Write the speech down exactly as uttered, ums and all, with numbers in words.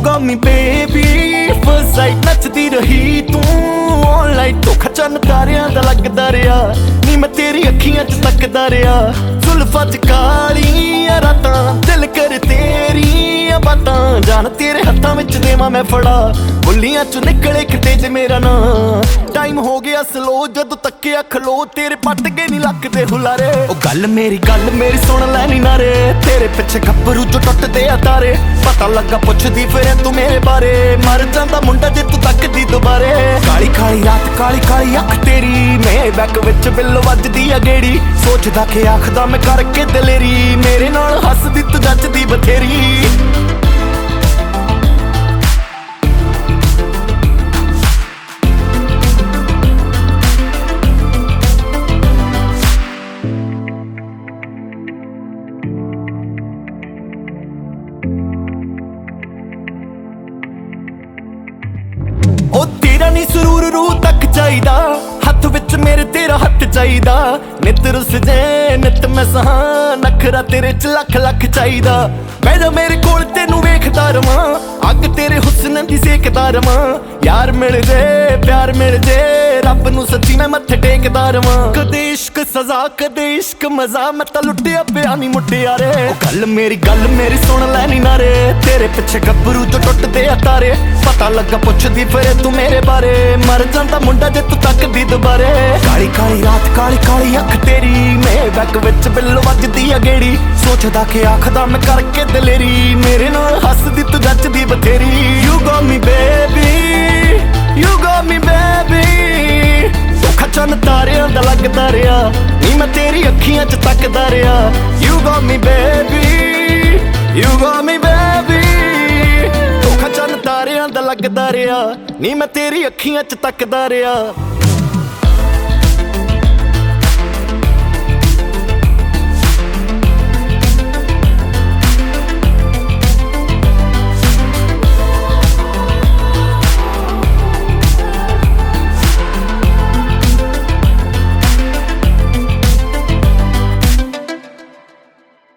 got me baby, first sight ਨੱਚਦੀ ਰਹੀ ਤੂੰ ਆਨਲਾਈਨ ਧੋਖਾ ਚੰਨ ਤਾਰਿਆਂ ਦਾ ਲੱਗਦਾ ਰਿਹਾ ਨੀ ਮੈਂ ਤੇਰੀ ਅੱਖੀਆਂ 'ਚ ਤੱਕਦਾ ਰਿਹਾ ਜ਼ੁਲਫਾਂ 'ਚ ਕਾਲੀਆਂ ਰਾਤਾਂ ਦਿਲ ਕਰ ਤੇਰੀਆਂ ਬਾਤਾਂ ਜਾਨ ਤੇਰੇ ਹੱਥਾਂ ਵਿੱਚ ਦੇਵਾਂ ਮੈਂ ਫੜਾ ਬੁੱਲੀਆਂ 'ਚ ਨਿਕਲੇ ਕਿਤੇ ਜੇ ਮੇਰਾ ਨਾਂ ਟਾਈਮ ਹੋ ਗਿਆ ਸਲੋ ਜਦੋਂ ਤੱਕਿਆ ਖਲੋ ਤੇਰੇ ਪੱਟ ਗਏ ਨੀ ਲੱਗਦੇ ਹੁਲਾਰੇ ਉਹ ਗੱਲ ਮੇਰੀ ਗੱਲ ਮੇਰੀ ਸੁਣ ਲੈ ਨੀ ਨਾਰੇ ਤੇਰੇ ਪਿੱਛੇ ਗੱਭਰੂ ਜੋ ਟੁੱਟਦੇ ਆ ਤਾਰੇ ਪਤਾ ਲੱਗਾ ਪੁੱਛਦੀ ਫਿਰ ਤੂੰ ਮੇਰੇ ਬਾਰੇ ਮਰ ਜਾਂਦਾ ਮੁੰਡਾ ਜੇ ਤੂੰ ਤੱਕਦੀ ਦੁਬਾਰੇ ਕਾਲੀ ਕਾਲੀ ਰਾਤ ਕਾਲੀ ਕਾਲੀ ਅੱਖ ਤੇਰੀ ਮੇਰੇ ਬੈਕ ਵਿੱਚ ਬਿੱਲ ਵੱਜਦੀ ਆ ਗੇੜੀ ਸੋਚਦਾ ਕਿ ਆਖਦਾ ਮੈਂ ਕਰਕੇ ਦਲੇਰੀ ਮੇਰੇ ਨਾਲ ਹੱਸਦੀ ਤੂੰ ਜੱਜਦੀ ਬਥੇਰੀ ਉਹ ਤੇਰਾ ਨੀ ਸਰੂਰ ਰੂਹ ਤੱਕ ਚਾਹੀਦਾ ਹੱਥ ਵਿੱਚ ਮੇਰੇ ਤੇਰਾ ਹੱਥ ਚਾਹੀਦਾ ਨਿਤ ਰੁੱਸ ਜੇ ਨਿਤ ਮੈਂ ਸਹਾਂ ਨਖਰਾ ਤੇਰੇ ਚ ਲੱਖ ਲੱਖ ਚਾਹੀਦਾ ਮੈਂ ਜੋ ਮੇਰੇ ਕੋਲ ਤੈਨੂੰ ਵੇਖਦਾ ਰਵਾਂ ਅੱਗ ਤੇਰੇ ਹੁਸਨ ਦੀ ਸੇਕਦਾ ਰਵਾਂ ਯਾਰ ਮਿਲ ਜੇ ਪਿਆਰ ਮਿਲ ਜੇ ਰੱਬ ਨੂੰ ਸੱਚੀ ਮੈਂ ਮੱਥੇ ਟੇਕਦਾ ਰਵਾਂ ਕਦੇ ਇਸ਼ਕ ਸਜ਼ਾ ਕਦੇ ਇਸ਼ਕ ਮਜ਼ਾ ਮੈਂ ਤਾਂ ਲੁੱਟਿਆ ਪਿਆ ਨੀ ਮੁੱਟਿਆਰੇ ਉਹ ਗੱਲ ਮੇਰੀ ਗੱਲ ਮੇਰੀ ਸੁਣ ਲੈ ਨੀ ਨਾਰੇ ਤੇਰੇ ਪਿੱਛੇ ਗੱਭਰੂ ਜੋ ਟੁੱਟਦੇ ਆ ਤਾਰੇ ਪਤਾ ਲੱਗਾ ਪੁੱਛਦੀ ਫਿਰ ਤੂੰ ਮੇਰੇ ਬਾਰੇ ਮਰ ਜਾਂਦਾ ਮੁੰਡਾ ਜੇ ਤੂੰ ਤੱਕਦੀ ਦੁਬਾਰੇ ਕਾਲੀ ਕਾਲੀ ਰਾਤ ਕਾਲੀ ਕਾਲੀ ਅੱਖ ਤੇਰੀ ਮੇਰੇ ਬੈਕ ਵਿੱਚ ਬਿੱਲ ਵੱਜਦੀ ਆ ਗੇੜੀ ਸੋਚਦਾ ਕਿ ਆਖਦਾ ਮੈਂ ਕਰਕੇ ਦਲੇਰੀ ਮੇਰੇ ਨਾਲ ਹੱਸਦੀ ਤੂੰ ਜੱਜਦੀ ਬਥੇਰੀ You got me baby, you got me baby ਧੋਖਾ ਚੰਨ ਤਾਰਿਆਂ ਦਾ ਲੱਗਦਾ ਰਿਹਾ ਨੀ ਮੈਂ ਤੇਰੀ ਅੱਖੀਆਂ 'ਚ ਤੱਕਦਾ ਰਿਹਾ You got me baby, you got me baby ਧੋਖਾ ਚੰਨ ਤਾਰਿਆਂ ਦਾ ਲੱਗਦਾ ਰਿਹਾ ਨੀ ਮੈਂ ਤੇਰੀ ਅੱਖੀਆਂ 'ਚ ਤੱਕਦਾ ਰਿਹਾ